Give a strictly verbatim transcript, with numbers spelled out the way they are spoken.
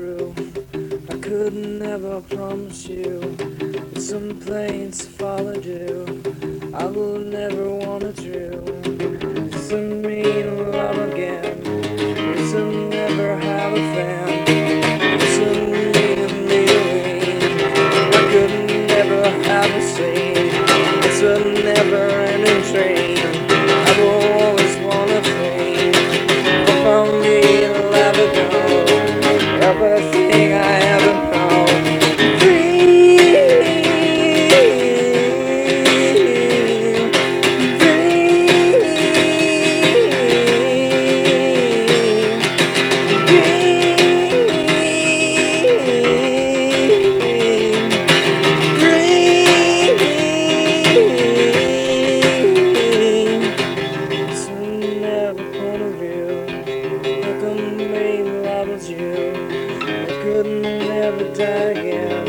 true. I could never promise you some planes to follow do. I will never wanna do. Doesn't mean love again. Doesn't never have a fan. Doesn't mean leaving. I could never have a scene. It's a never-ending dream. I will always wanna flee. From me, let it go. Everything I ever know. Dream, you. I could never die again.